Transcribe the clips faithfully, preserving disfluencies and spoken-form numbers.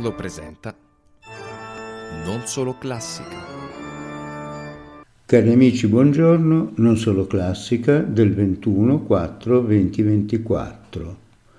Leonardo presenta Non Solo Classica. Cari amici, buongiorno, Non Solo Classica del ventuno quattro duemilaventiquattro.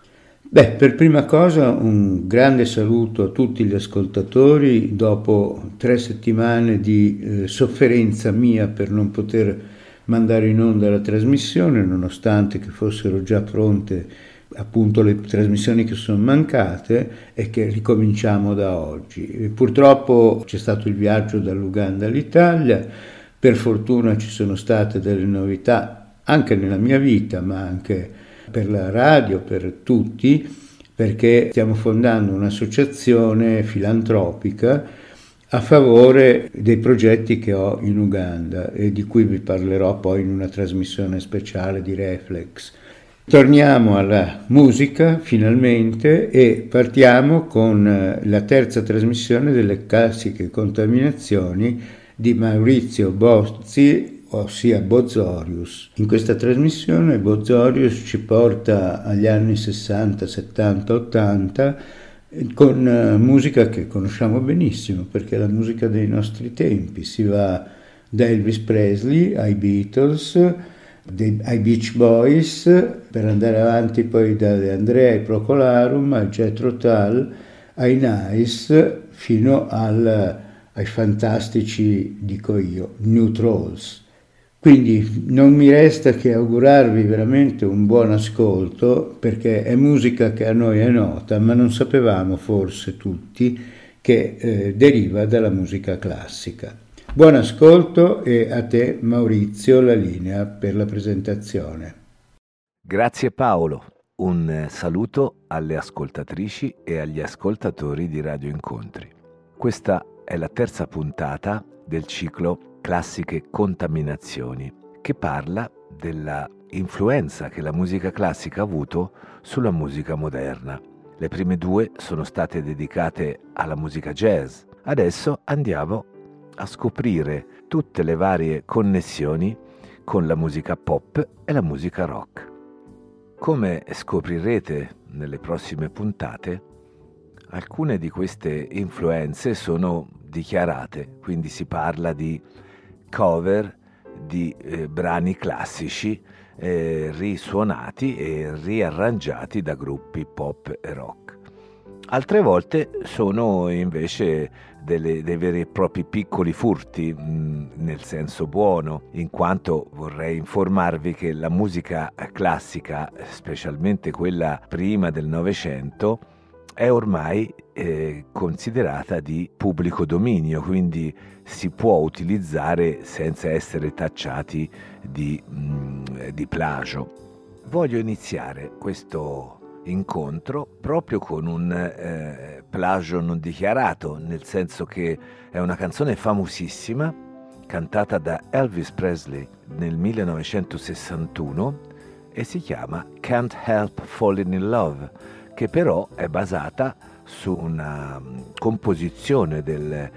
Beh, per prima cosa un grande saluto a tutti gli ascoltatori dopo tre settimane di eh, sofferenza mia per non poter mandare in onda la trasmissione, nonostante che fossero già pronte appunto le trasmissioni che sono mancate e che ricominciamo da oggi. E purtroppo c'è stato il viaggio dall'Uganda all'Italia, per fortuna ci sono state delle novità anche nella mia vita, ma anche per la radio, per tutti, perché stiamo fondando un'associazione filantropica a favore dei progetti che ho in Uganda e di cui vi parlerò poi in una trasmissione speciale di Reflex. Torniamo alla musica finalmente e partiamo con la terza trasmissione delle classiche contaminazioni di Maurizio Bozzi, ossia Bozzorius. In questa trasmissione Bozzorius ci porta agli anni sessanta, settanta, ottanta con musica che conosciamo benissimo perché è la musica dei nostri tempi. Si va da Elvis Presley ai Beatles, dei, ai Beach Boys, per andare avanti poi dalle Andrea ai Procolarum, ai Jethro Tull, ai Nice, fino al, ai fantastici, dico io, New Trolls. Quindi non mi resta che augurarvi veramente un buon ascolto, perché è musica che a noi è nota, ma non sapevamo forse tutti che eh, deriva dalla musica classica. Buon ascolto e a te Maurizio la linea per la presentazione. Grazie Paolo, un saluto alle ascoltatrici e agli ascoltatori di Radio Incontri. Questa è la terza puntata del ciclo Classiche Contaminazioni, che parla della influenza che la musica classica ha avuto sulla musica moderna. Le prime due sono state dedicate alla musica jazz. Adesso andiamo a scoprire tutte le varie connessioni con la musica pop e la musica rock. Come scoprirete nelle prossime puntate, alcune di queste influenze sono dichiarate, quindi si parla di cover di eh, brani classici eh, risuonati e riarrangiati da gruppi pop e rock. Altre volte sono invece delle, dei veri e propri piccoli furti, mh, nel senso buono, in quanto vorrei informarvi che la musica classica, specialmente quella prima del Novecento, è ormai eh, considerata di pubblico dominio, quindi si può utilizzare senza essere tacciati di, mh, di plagio. Voglio iniziare questo incontro proprio con un eh, plagio non dichiarato, nel senso che è una canzone famosissima cantata da Elvis Presley nel millenovecentosessantuno e si chiama Can't Help Falling in Love, che però è basata su una composizione del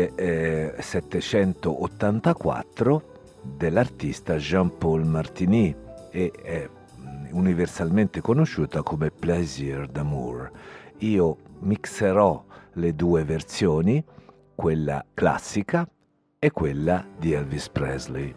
millesettecentottantaquattro dell'artista Jean-Paul Martini e è universalmente conosciuta come Plaisir d'amour. Io mixerò le due versioni, quella classica e quella di Elvis Presley.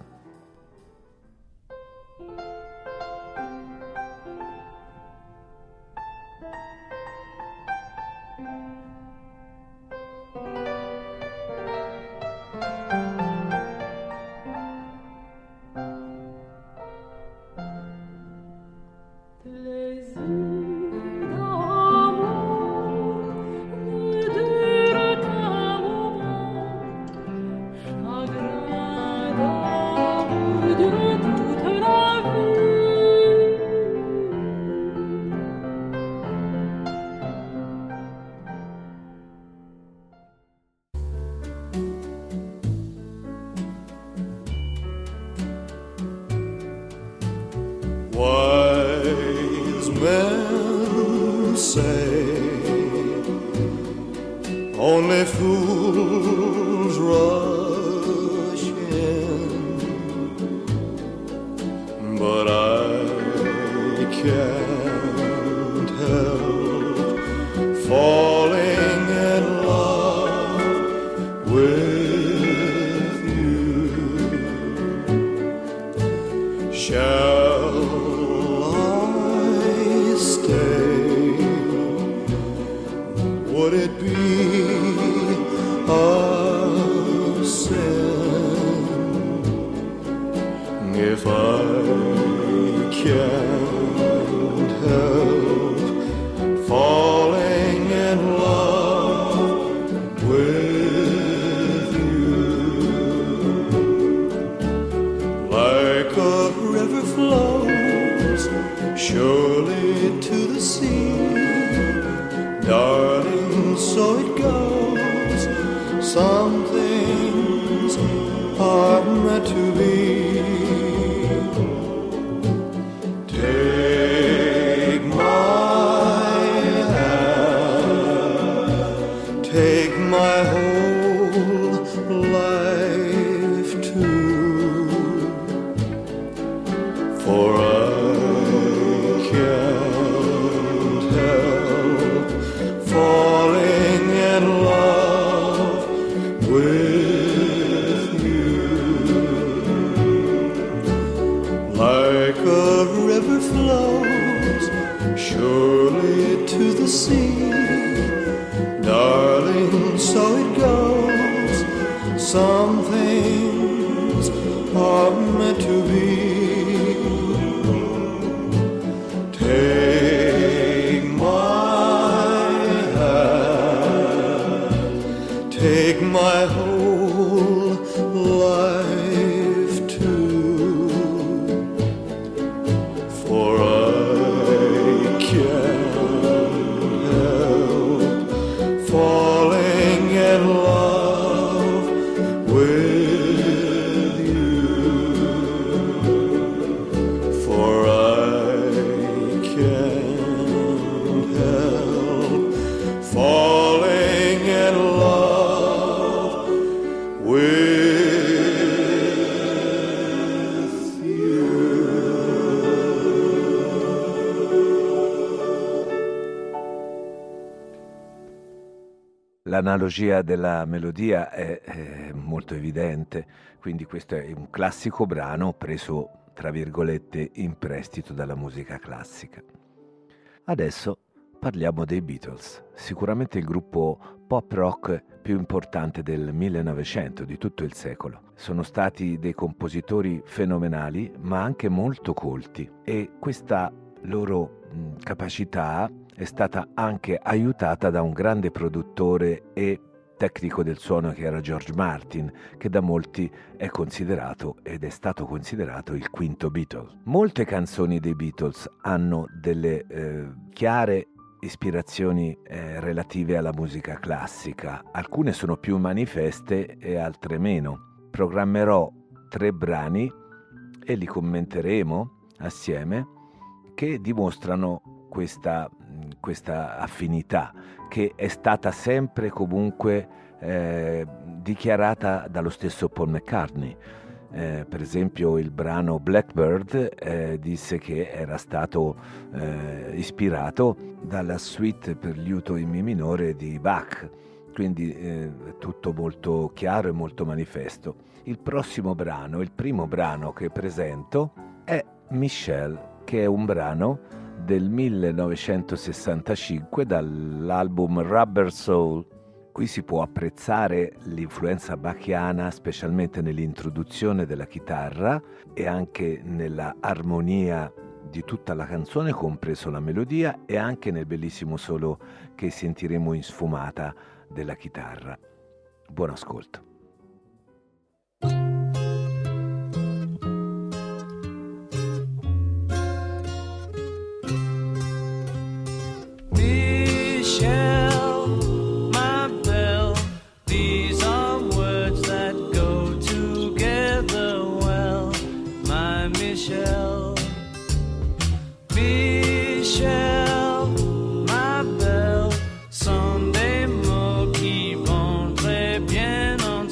Wise men say only fools rush in, but I can't help falling in can't help falling in love with you. Like a river flows surely to the sea, darling, so it goes. Some things are meant to be. Take my hand, take my whole life too, for I can't help falling in love with you. Like a river flows surely to the sea, darling, so it goes. Some things are meant to be. Take my hand, take my whole life too, for I can't help falling in love with you, for I can't help falling in love with you. L'analogia della melodia è, è molto evidente, quindi questo è un classico brano preso, tra virgolette, in prestito dalla musica classica. Adesso parliamo dei Beatles, sicuramente il gruppo pop rock più importante del millenovecento, di tutto il secolo. Sono stati dei compositori fenomenali, ma anche molto colti, e questa loro mh, capacità è stata anche aiutata da un grande produttore e tecnico del suono che era George Martin, che da molti è considerato ed è stato considerato il quinto Beatle. Molte canzoni dei Beatles hanno delle eh, chiare ispirazioni eh, relative alla musica classica, alcune sono più manifeste e altre meno. Programmerò tre brani e li commenteremo assieme, che dimostrano questa, questa affinità che è stata sempre comunque eh, dichiarata dallo stesso Paul McCartney. Eh, per esempio il brano Blackbird eh, disse che era stato eh, ispirato dalla suite per liuto in mi minore di Bach, quindi eh, tutto molto chiaro e molto manifesto. Il prossimo brano, il primo brano che presento, è Michelle, che è un brano del millenovecentosessantacinque dall'album Rubber Soul. Qui si può apprezzare l'influenza bachiana, specialmente nell'introduzione della chitarra e anche nella armonia di tutta la canzone, compreso la melodia, e anche nel bellissimo solo che sentiremo in sfumata della chitarra. Buon ascolto. Michelle, Michelle, ma belle, Sunday mots qui vont très bien ensemble.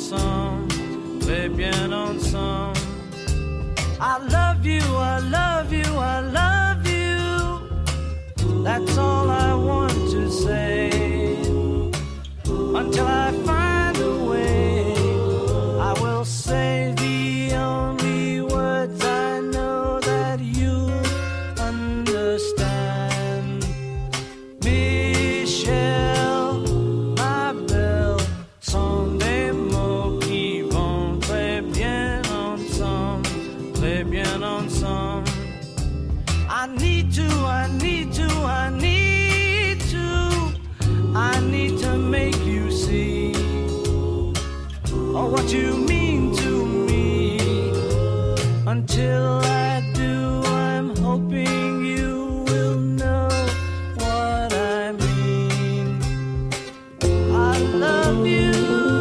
need to, I need to, I need to, I need to make you see oh, what you mean to me. Until I do, I'm hoping you will know what I mean. I love you.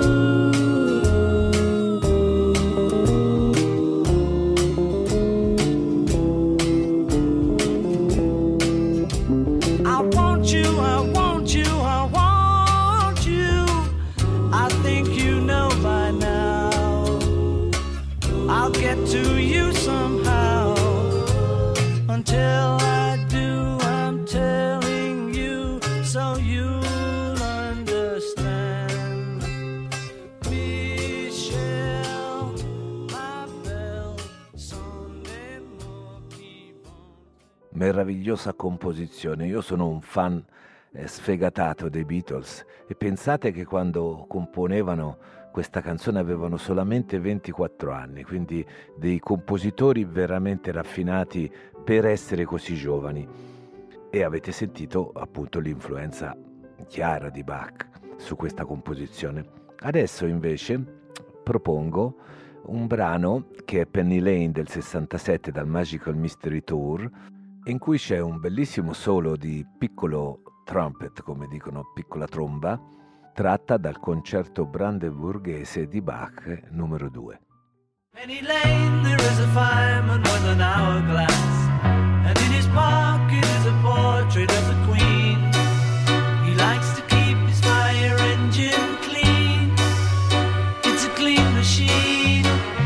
I want you, I want you, I want you. I think you know by now. I'll get to you somehow. Until I do, I'm telling you so you'll understand. Michelle, my belle, son des mots qui vont. Meravigliosa composizione. Io sono un fan eh, sfegatato dei Beatles e pensate che quando componevano questa canzone avevano solamente ventiquattro anni, quindi dei compositori veramente raffinati per essere così giovani. E avete sentito appunto l'influenza chiara di Bach su questa composizione. Adesso invece propongo un brano che è Penny Lane del sessantasette dal Magical Mystery Tour, in cui c'è un bellissimo solo di piccolo trumpet, come dicono, piccola tromba, tratta dal concerto brandeburghese di Bach numero due. Penny Lane, there is a fireman with an hourglass, and in his pocket is a portrait of the Queen. He likes to keep his fire engine clean. It's a clean machine.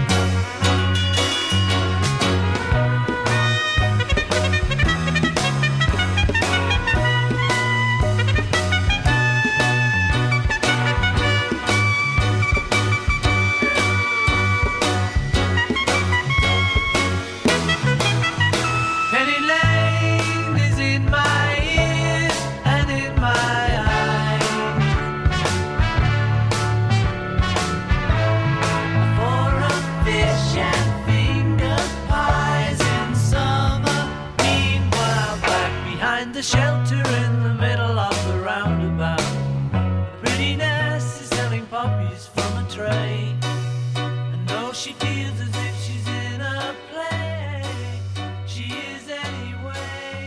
Penny Lane is in my ears and in my eyes. For a fish and finger pies in summer. Meanwhile, back behind the shelter in the middle of the roundabout, pretty Ness is selling puppies from a tray. And though she feels as if she's in a play, she is anyway.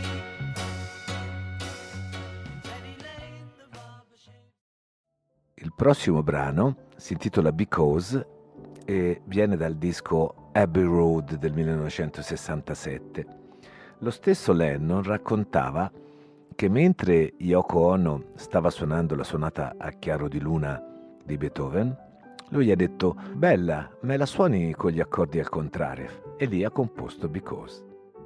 Penny Lane, the barber shave. Il prossimo brano si intitola Because e viene dal disco Abbey Road del millenovecentosessantasette. Lo stesso Lennon raccontava che mentre Yoko Ono stava suonando la sonata a chiaro di luna di Beethoven, lui gli ha detto: bella, me la suoni con gli accordi al contrario, e lì ha composto Because.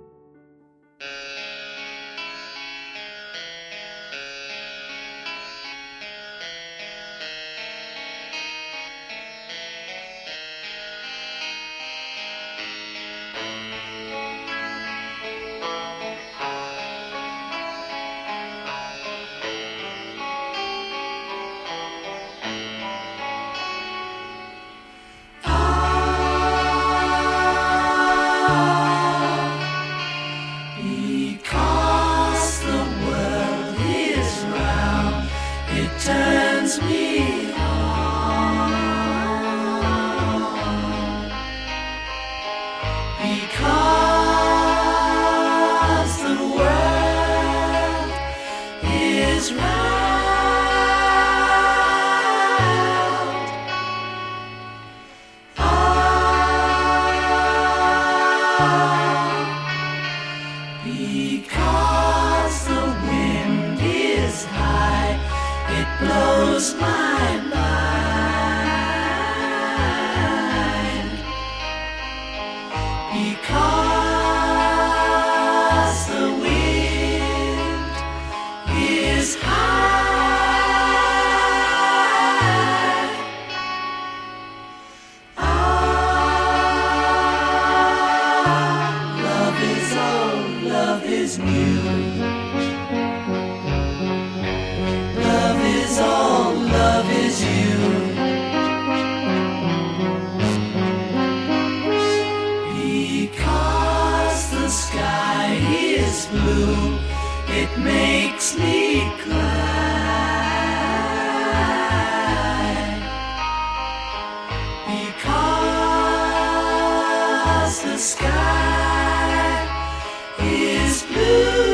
Because the world is round, it turns me on. Because the world is round, ah, because the wind is high, it blows my mind. Because the wind is high, ah, love is old, love is new. Love is all, love is you. Because the sky is blue, it makes me cry, because the sky is blue.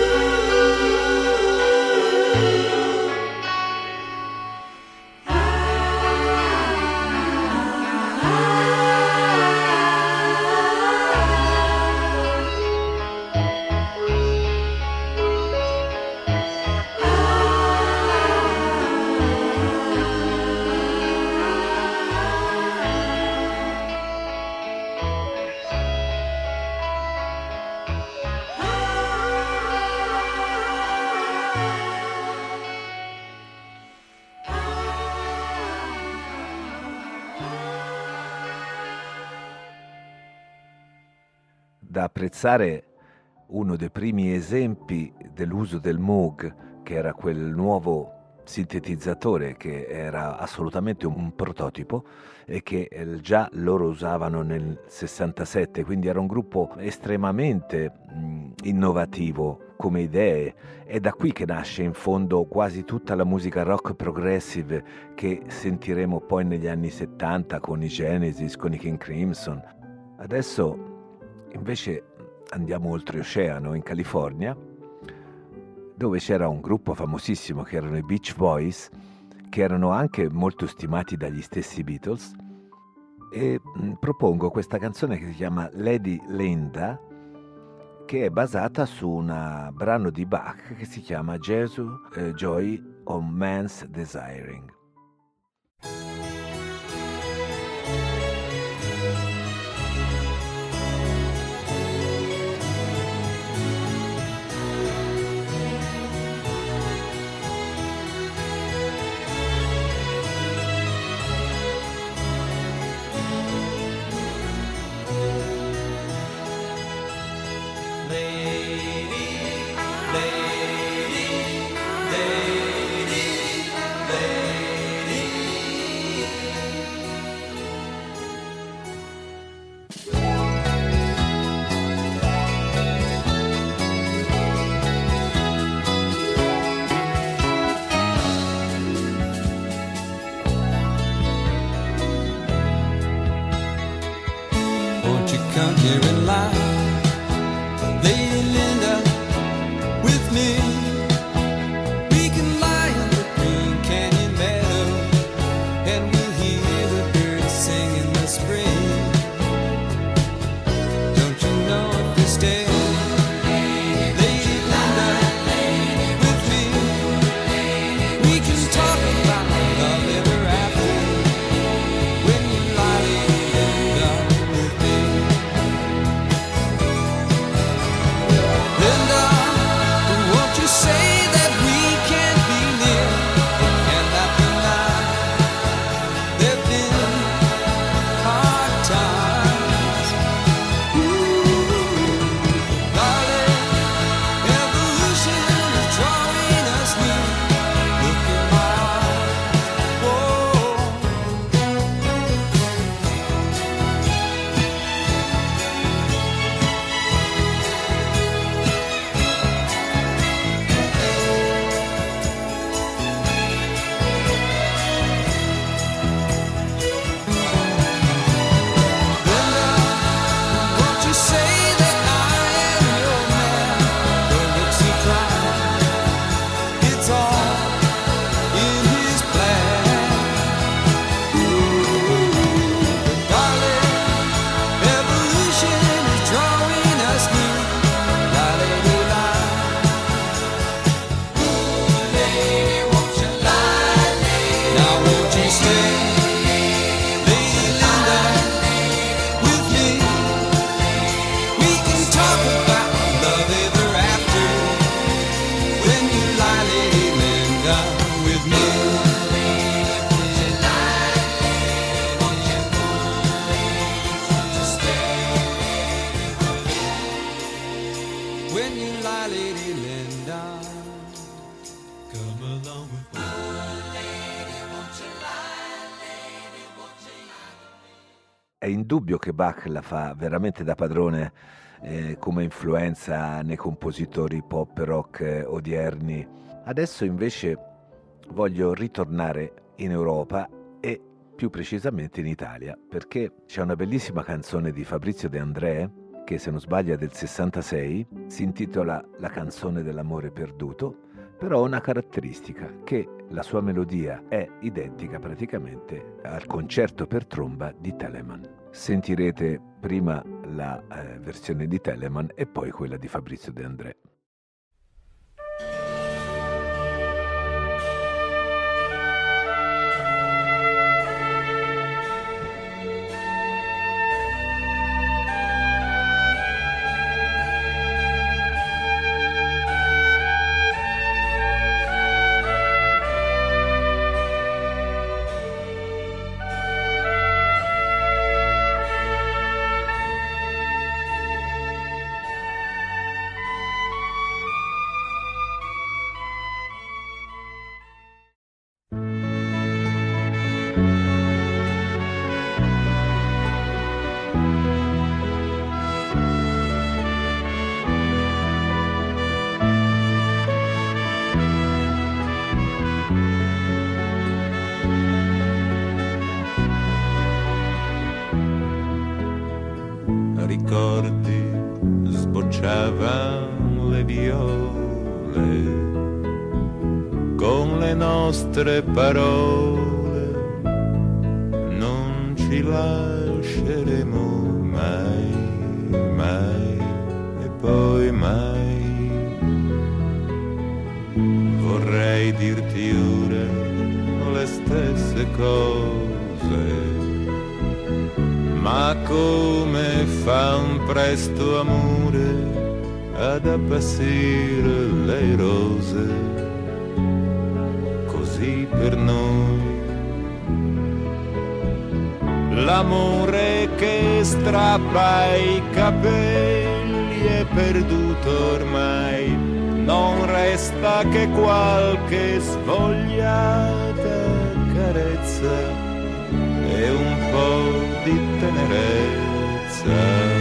Da apprezzare uno dei primi esempi dell'uso del Moog, che era quel nuovo sintetizzatore che era assolutamente un prototipo e che già loro usavano nel sessantasette, quindi era un gruppo estremamente mh, innovativo come idee. È da qui che nasce in fondo quasi tutta la musica rock progressive che sentiremo poi negli anni settanta con i Genesis, con i King Crimson. Adesso invece andiamo oltreoceano, in California, dove c'era un gruppo famosissimo che erano i Beach Boys, che erano anche molto stimati dagli stessi Beatles, e mh, propongo questa canzone che si chiama Lady Linda, che è basata su un brano di Bach che si chiama Jesus eh, Joy of Man's Desiring. Come here in line, Lady Linda, with me. We can lie in the Green Canyon meadow, and we'll hear the birds sing in the spring. Don't you know if you stay, Lady Linda, with me, we can talk about love ever after. When you lie, Lady Linda, with me. Say that we can't be near, and that tonight there've been hard times. Ooh, darling, evolution is drawing us near. Look in my eyes, whoa. È indubbio che Bach la fa veramente da padrone eh, come influenza nei compositori pop rock eh, odierni. Adesso invece voglio ritornare in Europa e più precisamente in Italia, perché c'è una bellissima canzone di Fabrizio De André che, se non sbaglio, è del sessantasei, si intitola La canzone dell'amore perduto, però ha una caratteristica, che la sua melodia è identica praticamente al concerto per tromba di Telemann. Sentirete prima la eh, versione di Telemann e poi quella di Fabrizio De André. Ricordi sbocciavan le viole con le nostre parole, non ci lasceremo mai, mai e poi mai. Vorrei dirti ora le stesse cose, ma come fa un presto amore ad appassire le rose, così per noi l'amore che strappa i capelli è perduto ormai, non resta che qualche svogliata carezza e un po' di tenerezza.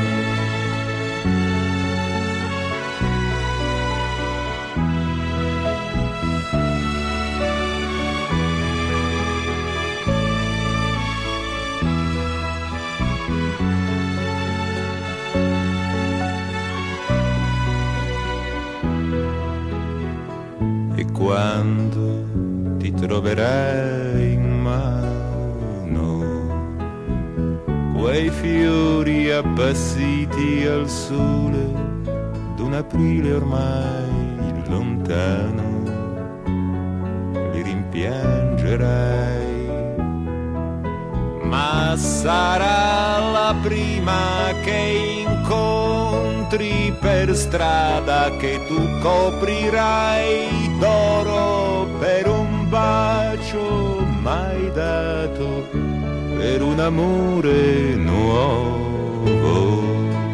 E quando ti troverai in mano quei fiori appassiti al sole d'un aprile ormai lontano, li rimpiangerai, ma sarà la prima che incontri per strada che tu coprirai d'oro per un bacio mai dato, per un amore nuovo.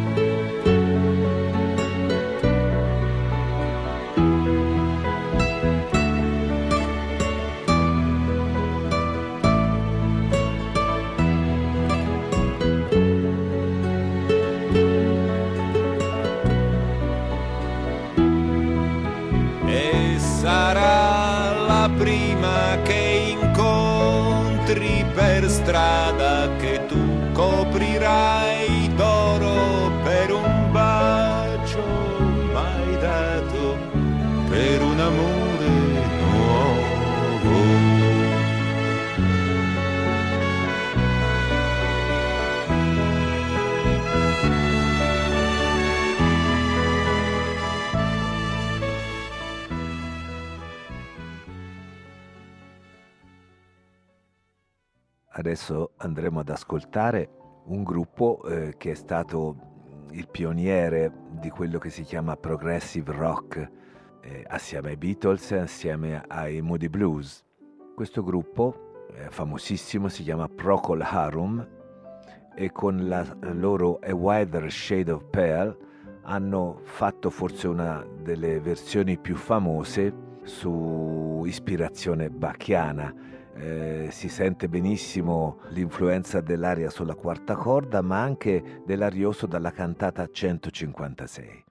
E sarà la prima che incontri per strada che tu coprirai d'oro per un bacio mai dato, per un amore nuovo. Adesso andremo ad ascoltare un gruppo eh, che è stato il pioniere di quello che si chiama progressive rock, eh, assieme ai Beatles e assieme ai Moody Blues. Questo gruppo è famosissimo, si chiama Procol Harum, e con la loro A Wider Shade of Pale hanno fatto forse una delle versioni più famose su ispirazione bacchiana. eh, si sente benissimo l'influenza dell'aria sulla quarta corda, ma anche dell'arioso dalla cantata centocinquantasei.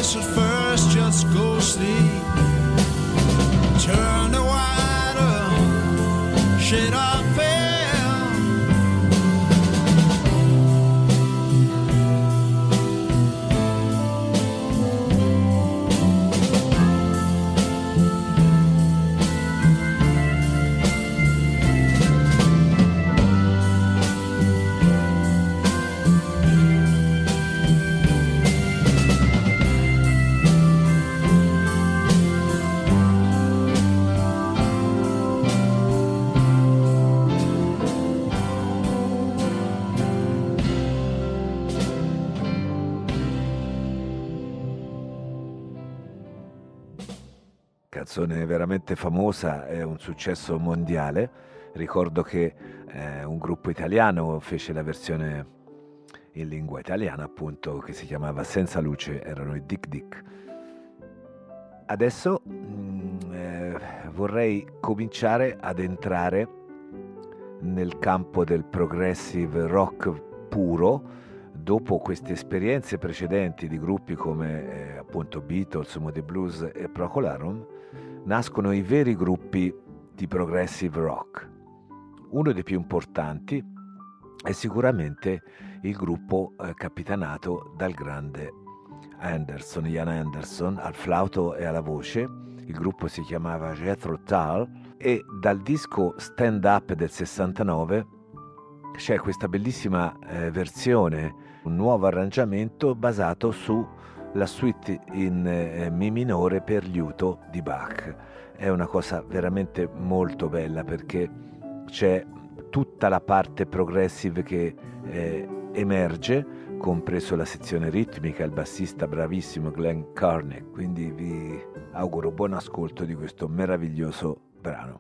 guess at first just go sleep. Turn the white up, shade off pale. Canzone veramente famosa, è un successo mondiale. Ricordo che eh, un gruppo italiano fece la versione in lingua italiana, appunto, che si chiamava Senza Luce, erano i Dick Dick. Adesso mh, eh, vorrei cominciare ad entrare nel campo del progressive rock puro. Dopo queste esperienze precedenti di gruppi come eh, appunto Beatles, Moody Blues e Procol Harum, nascono i veri gruppi di progressive rock. Uno dei più importanti è sicuramente il gruppo eh, capitanato dal grande Anderson, Ian Anderson, al flauto e alla voce. Il gruppo si chiamava Jethro Tull e dal disco Stand Up del sessantanove c'è questa bellissima eh, versione, un nuovo arrangiamento basato sulla suite in eh, Mi minore per liuto di Bach. È una cosa veramente molto bella perché c'è tutta la parte progressive che eh, emerge, compreso la sezione ritmica, il bassista bravissimo Glenn Carney. Quindi vi auguro buon ascolto di questo meraviglioso brano.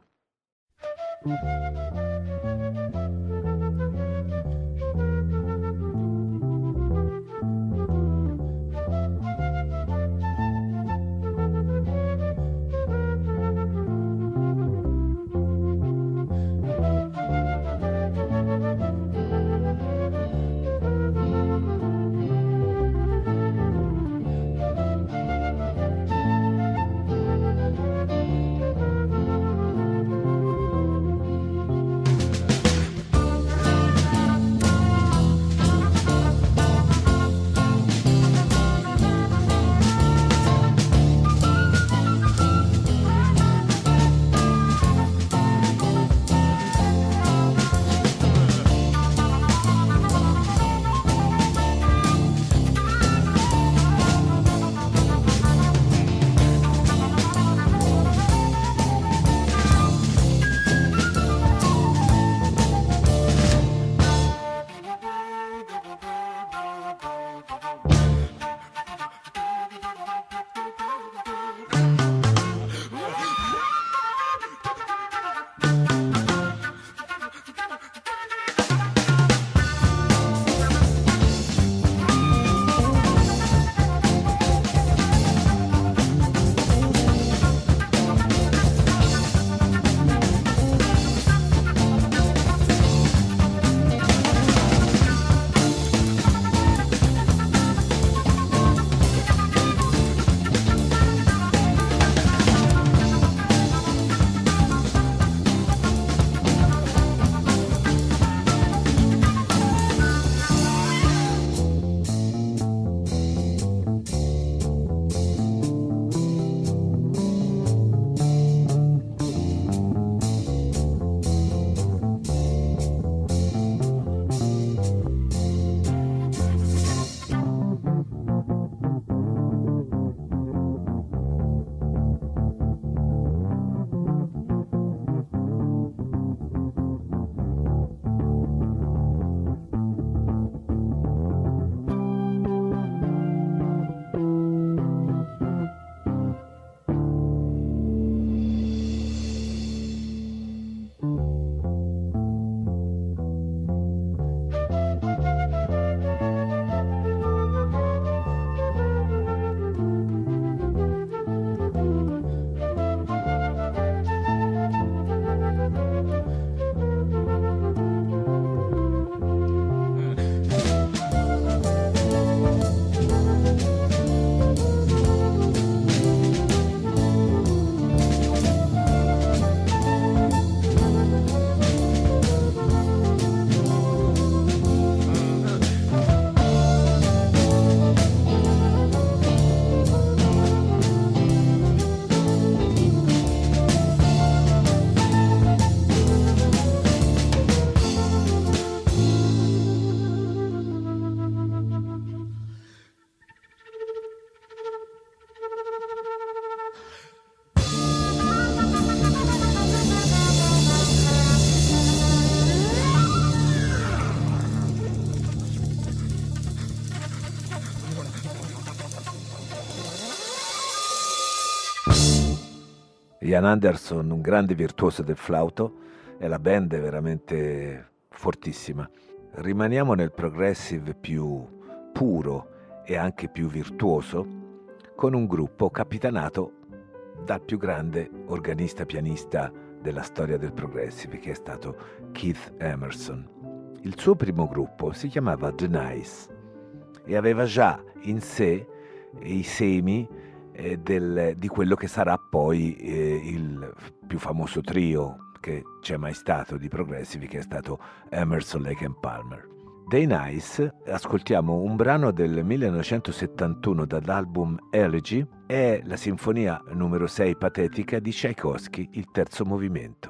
Ian Anderson, un grande virtuoso del flauto, e la band è veramente fortissima. Rimaniamo nel progressive più puro e anche più virtuoso, con un gruppo capitanato dal più grande organista pianista della storia del progressive, che è stato Keith Emerson. Il suo primo gruppo si chiamava The Nice e aveva già in sé i semi eh, del, di quello che sarà poi eh, il più famoso trio che c'è mai stato di progressive, che è stato Emerson, Lake and Palmer. Dei Nice ascoltiamo un brano del millenovecentosettantuno dall'album Elegy, è la sinfonia numero sei patetica di Tchaikovsky, il terzo movimento.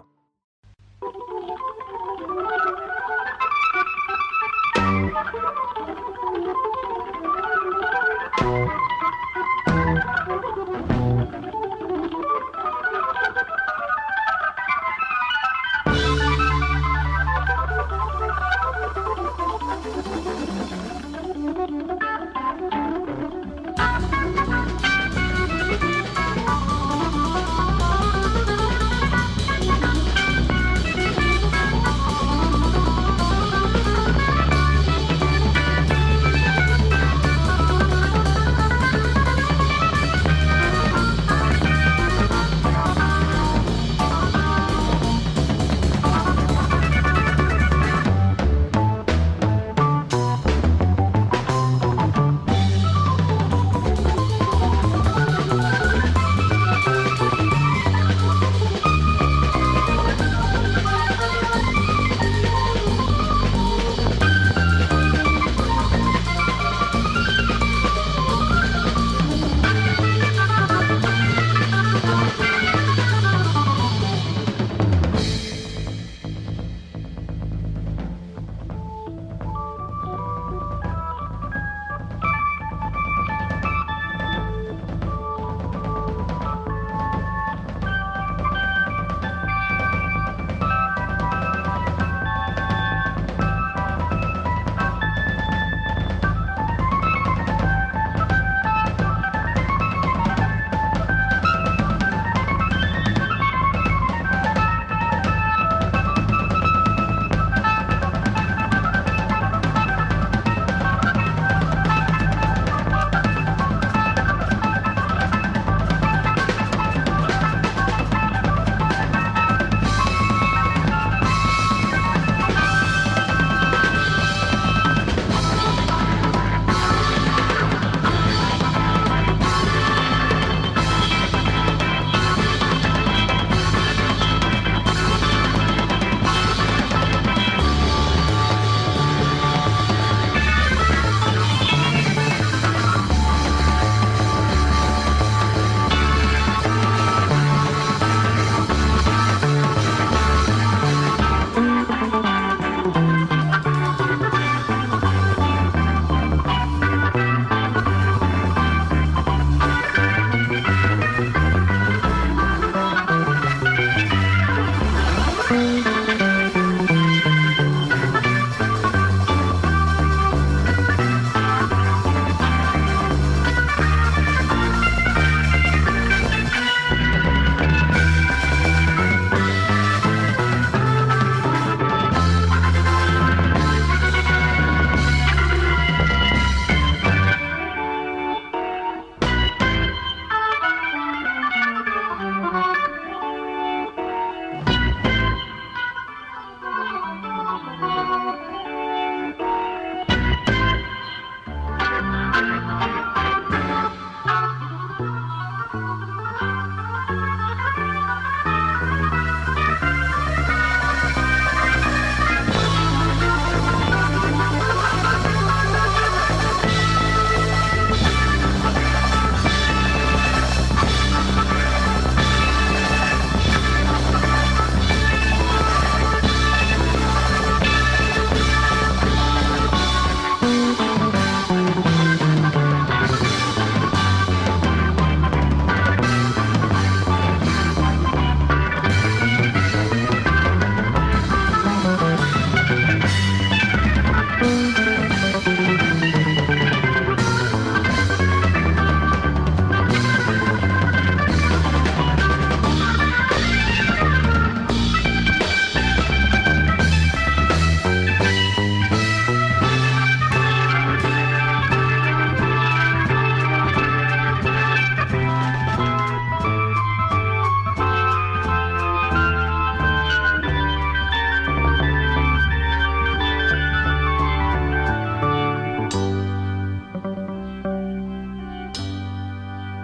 Thank you.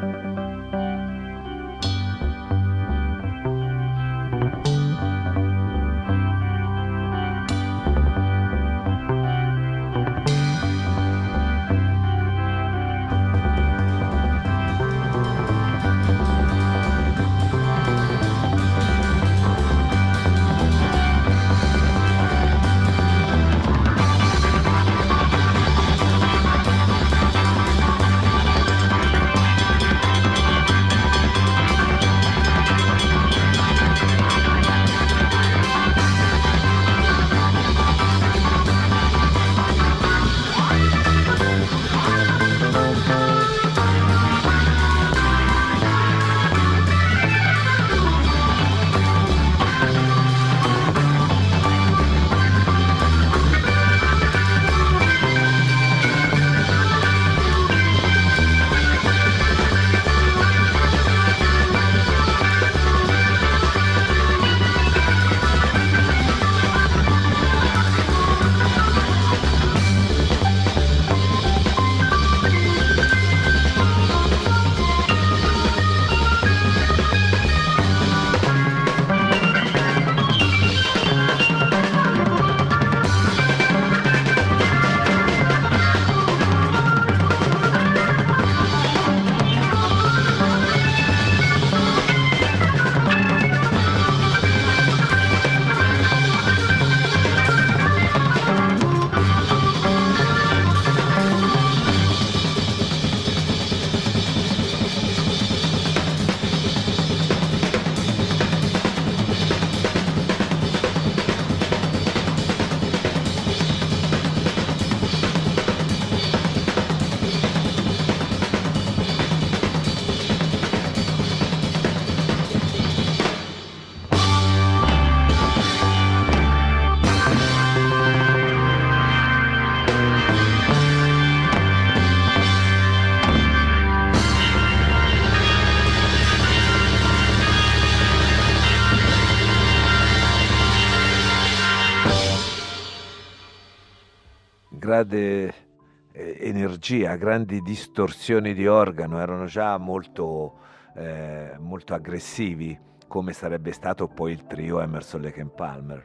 grande eh, energia, grandi distorsioni di organo, erano già molto, eh, molto aggressivi, come sarebbe stato poi il trio Emerson, Lake and Palmer.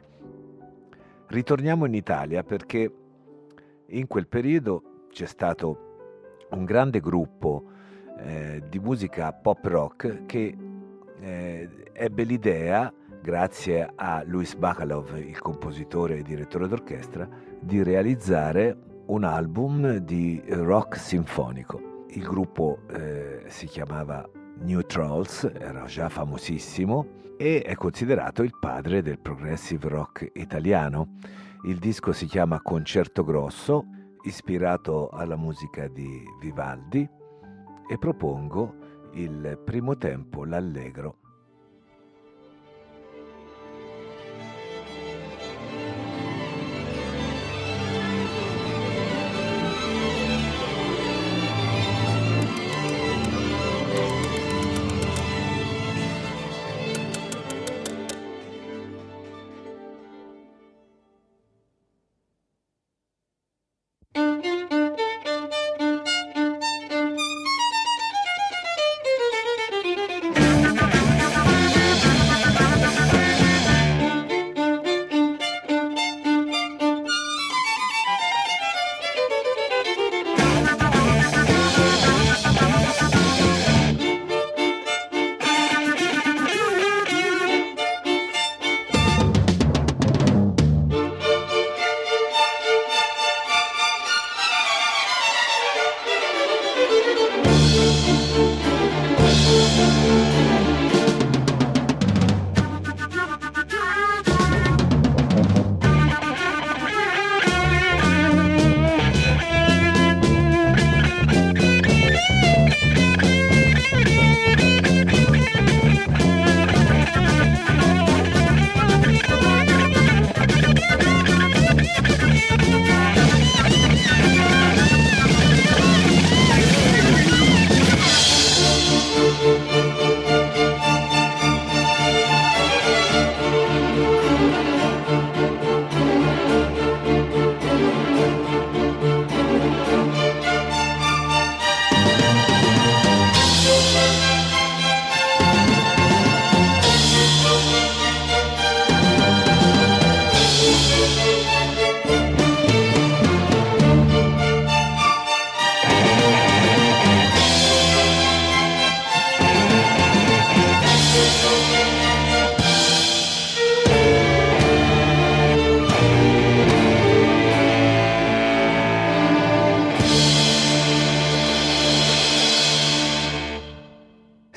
Ritorniamo in Italia perché in quel periodo c'è stato un grande gruppo eh, di musica pop rock che eh, ebbe l'idea, grazie a Louis Bacalov, il compositore e direttore d'orchestra, di realizzare un album di rock sinfonico. Il gruppo eh, si chiamava New Trolls, era già famosissimo e è considerato il padre del progressive rock italiano. Il disco si chiama Concerto Grosso, ispirato alla musica di Vivaldi, e propongo il primo tempo, l'Allegro. Thank you.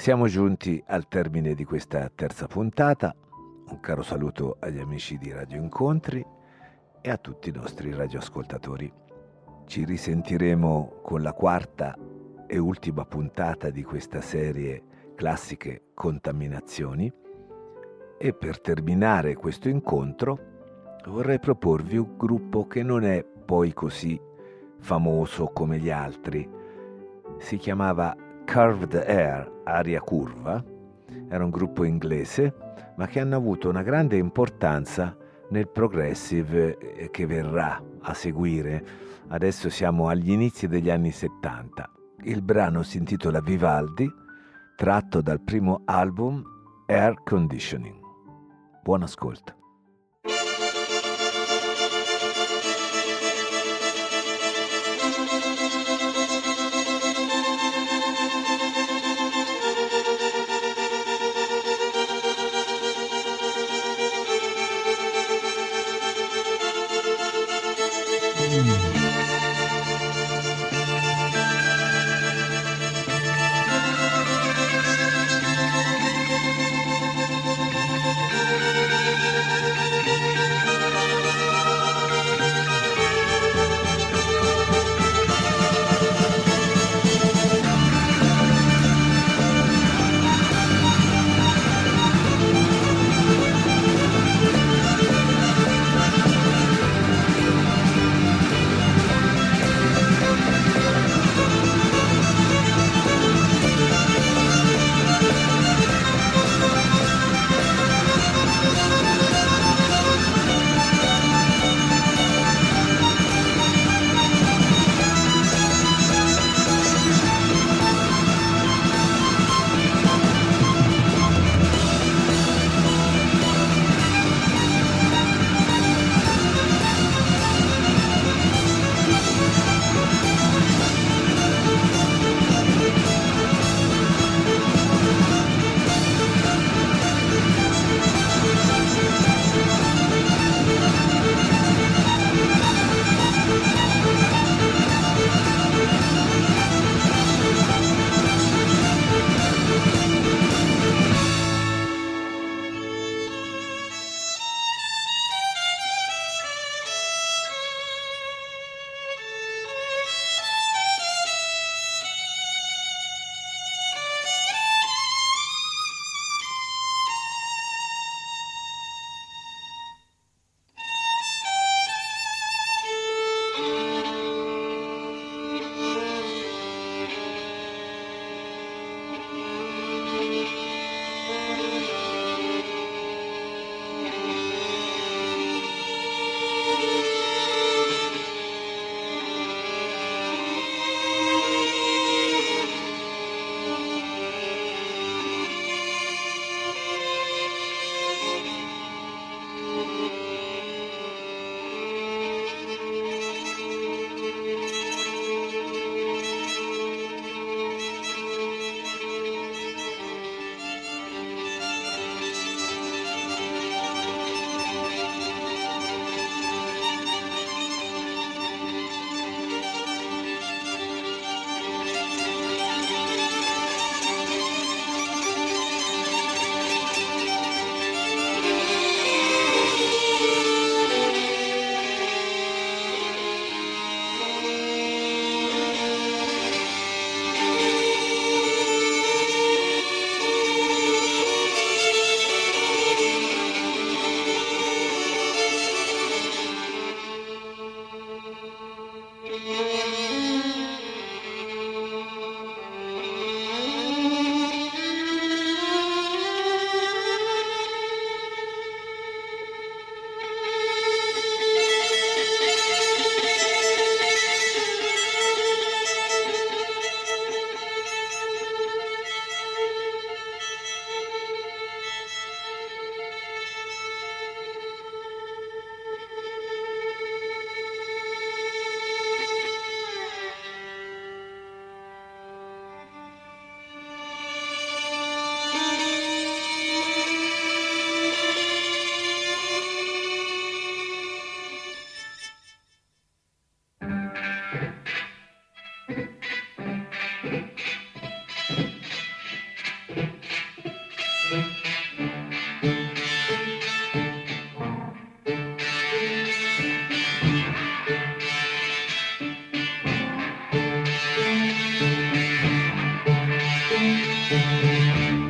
Siamo giunti al termine di questa terza puntata. Un caro saluto agli amici di Radio Incontri e a tutti i nostri radioascoltatori. Ci risentiremo con la quarta e ultima puntata di questa serie Classiche Contaminazioni, e per terminare questo incontro vorrei proporvi un gruppo che non è poi così famoso come gli altri. Si chiamava Curved Air, aria curva. Era un gruppo inglese, ma che hanno avuto una grande importanza nel progressive che verrà a seguire. Adesso siamo agli inizi degli anni settanta. Il brano si intitola Vivaldi, tratto dal primo album Air Conditioning. Buon ascolto. Thank you. Thank you.